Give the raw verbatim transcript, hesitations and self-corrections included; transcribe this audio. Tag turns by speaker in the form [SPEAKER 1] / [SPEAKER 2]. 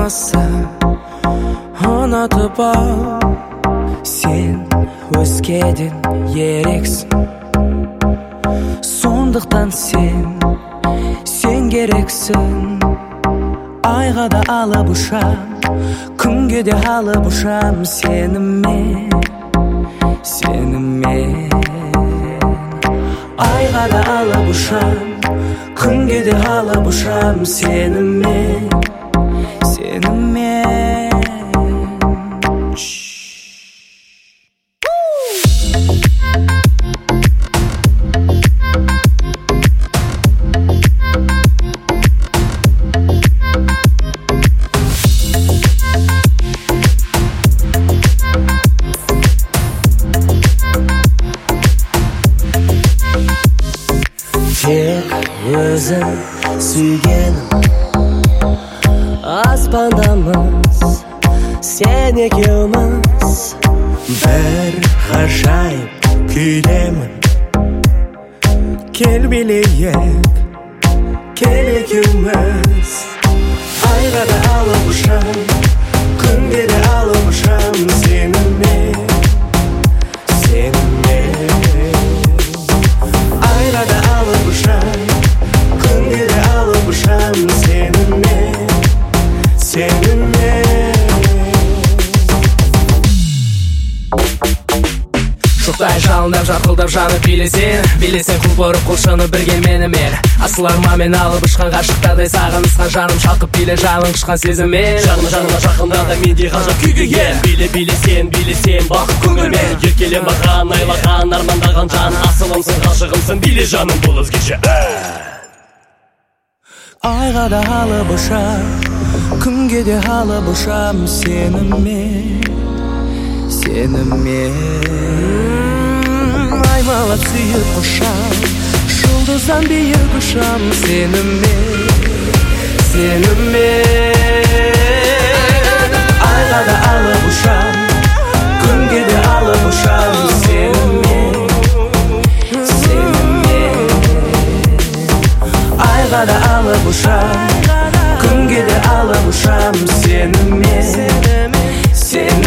[SPEAKER 1] болмаса ұнатып ал. Сен өзгеден ерексің, сондықтан сен сен керексің. Айға да алып ұшам, күнге де алып ұшам, сенімен, сенімен. Айға да алып ұшам, күнге де алып ұшам, сенімен, сенімен.
[SPEAKER 2] Тек өзің сүйгенім, аспандамыз сен екеуміз.
[SPEAKER 1] Бір ғажайып күйлемін, кел билейік, кел екеуміз. Айға да алып ұшам, күнге де алып ұшам, сенімен, сенімен. Айға да алып ұшам, күнге де алып ұшам, сенімен, сенімен.
[SPEAKER 3] Шоқтай жалындап жарқылдап жанып билесең, билесең құлпырып құлшынып бірге менімен. Асыл арманмен алып ұшқан ғашықтардай сағынысқан жаным шалқып биле жаның ұшқан сезіммен.
[SPEAKER 2] Жаныма жаныма жақындада мендей ғажап күйге ен. Биле билесен билесен бақыт көңілмен, еркеле маған айлаған армандаған жан. Асылымсың ғашығымсың, биле жаным бұл өзгеше.
[SPEAKER 1] Айға да алып ұшам, күнге де алып ұшам, сенімен, сенімен. Аймалап сүйіп құшам, жұлдыздан биік ұшам, сенімен, сенімен. Айға да алып ұшам, күнге де алып ұшам, сенімен, сенімен. Айға да алып ұшам, күнге де алып ұшам, сенімен, сенімен.